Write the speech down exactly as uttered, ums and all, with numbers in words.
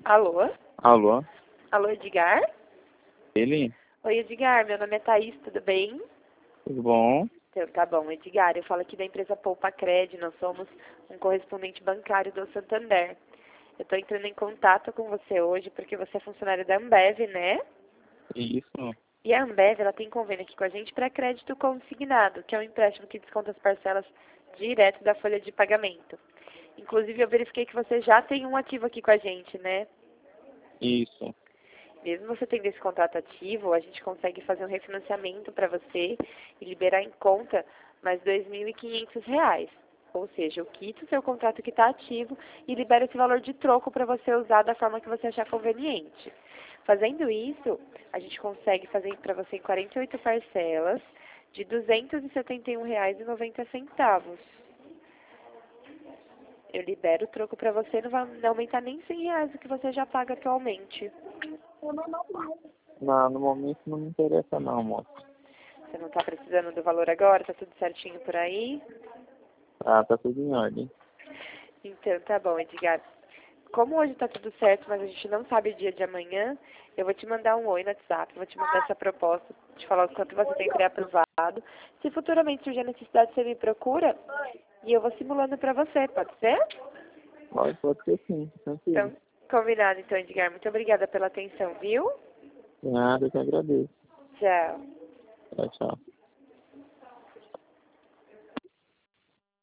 Alô? Alô? Alô, Edgar? Ele? Oi, Edgar, meu nome é Thaís, tudo bem? Tudo bom? Então, tá bom, Edgar, eu falo aqui da empresa Poupa Cred, nós somos um correspondente bancário do Santander. Eu estou entrando em contato com você hoje porque você é funcionário da Ambev, né? Isso. E a Ambev, ela tem convênio aqui com a gente para crédito consignado, que é um empréstimo que desconta as parcelas direto da folha de pagamento. Inclusive, eu verifiquei que você já tem um ativo aqui com a gente, né? Isso. Mesmo você tendo esse contrato ativo, a gente consegue fazer um refinanciamento para você e liberar em conta mais dois mil e quinhentos reais. Ou seja, eu quito o seu contrato que está ativo e libero esse valor de troco para você usar da forma que você achar conveniente. Fazendo isso, a gente consegue fazer para você em quarenta e oito parcelas de duzentos e setenta e um reais e noventa centavos. Eu libero o troco para você, não vai não aumentar nem cem reais o que você já paga atualmente. Não, no momento não me interessa não, moço. Você não está precisando do valor agora? Tá tudo certinho por aí? Ah, tá tudo em ordem. Então, tá bom, Edgar. Como hoje tá tudo certo, mas a gente não sabe o dia de amanhã, eu vou te mandar um oi no WhatsApp, vou te mandar essa proposta, te falar o quanto você tem pré-aprovado. Se futuramente surgir a necessidade, você me procura e eu vou simulando pra você, pode ser? Pode, pode ser sim, tranquilo. Então, combinado então, Edgar. Muito obrigada pela atenção, viu? Nada, eu que agradeço. Tchau. Tchau, tchau.